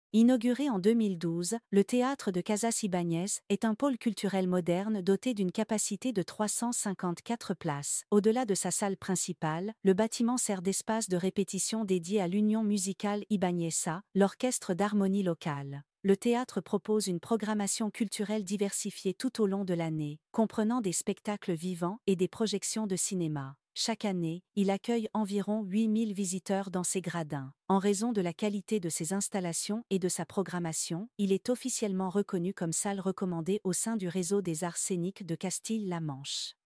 Inauguré en 2012, le théâtre de Casas Ibáñez est un pôle culturel moderne doté d'une capacité de 354 places. Au-delà de sa salle principale, le bâtiment sert d'espace de répétition dédié à l'Union musicale Ibáñeza, l'orchestre d'harmonie locale. Le théâtre propose une programmation culturelle diversifiée tout au long de l'année, comprenant des spectacles vivants et des projections de cinéma. Chaque année, il accueille environ 8000 visiteurs dans ses gradins. En raison de la qualité de ses installations et de sa programmation, il est officiellement reconnu comme salle recommandée au sein du réseau des arts scéniques de Castille-La Manche.